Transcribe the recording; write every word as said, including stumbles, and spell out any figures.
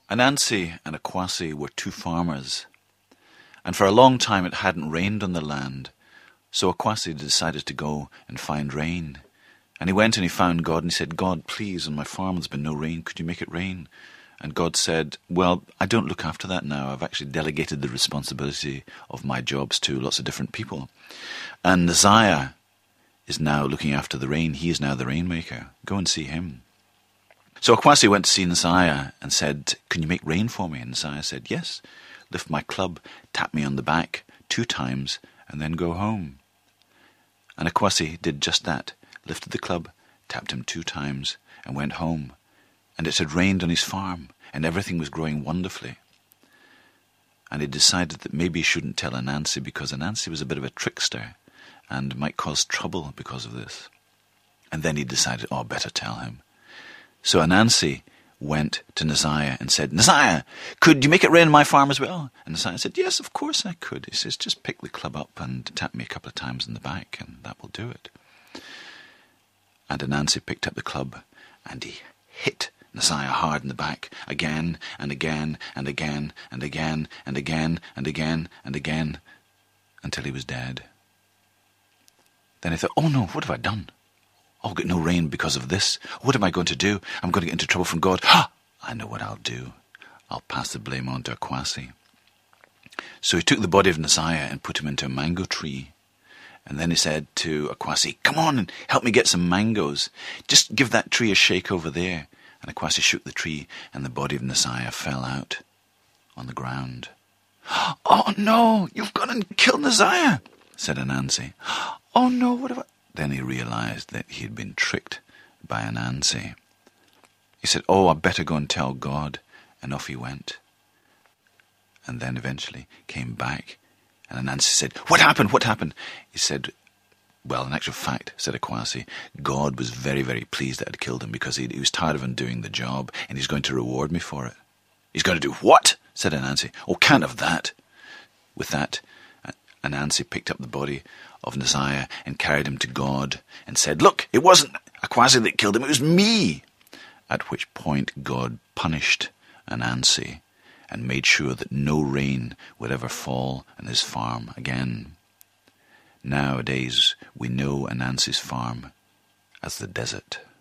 Anansi and Akwasi were two farmers, and for a long time it hadn't rained on the land, so Akwasi decided to go and find rain. And he went and he found God, and he said, God, please, on my farm there's been no rain, could you make it rain? And God said, well, I don't look after that now. I've actually delegated the responsibility of my jobs to lots of different people. And Nasiah is now looking after the rain. He is now the rainmaker. Go and see him. So Akwasi went to see Nasiah and said, can you make rain for me? And Nasiah said, yes. Lift my club, tap me on the back two times, and then go home. And Akwasi did just that, lifted the club, tapped him two times, and went home. And it had rained on his farm, and everything was growing wonderfully. And he decided that maybe he shouldn't tell Anansi, because Anansi was a bit of a trickster and might cause trouble because of this. And then he decided, oh, better tell him. So Anansi went to Nasiah and said, Nasiah, could you make it rain on my farm as well? And Nasiah said, yes, of course I could. He says, just pick the club up and tap me a couple of times in the back, and that will do it. And Anansi picked up the club, and he hit Nasiah hard in the back, again and again and again and again and again and again and again, until he was dead. Then he thought, oh no, what have I done? I'll get no rain because of this. What am I going to do? I'm going to get into trouble from God. Ha! I know what I'll do. I'll pass the blame on to Akwasi. So he took the body of Nasiah and put him into a mango tree. And then he said to Akwasi, come on and help me get some mangoes. Just give that tree a shake over there. And Akwasi shook the tree, and the body of Nasiah fell out on the ground. Oh no, you've gone and killed Nasiah, said Anansi. Oh no, what have I... Then he realized that he had been tricked by Anansi. He said, oh, I better go and tell God. And off he went. And then eventually came back. And Anansi said, what happened? What happened? He said, well, in actual fact, said Akwasi, God was very, very pleased that I'd killed him, because he, he was tired of him doing the job, and he's going to reward me for it. He's going to do what? Said Anansi. Oh, can't have that. With that, Anansi picked up the body of Nasiah and carried him to God and said, look, it wasn't Akwasi that killed him, it was me. At which point God punished Anansi and made sure that no rain would ever fall on his farm again. Nowadays we know Anansi's farm as the desert.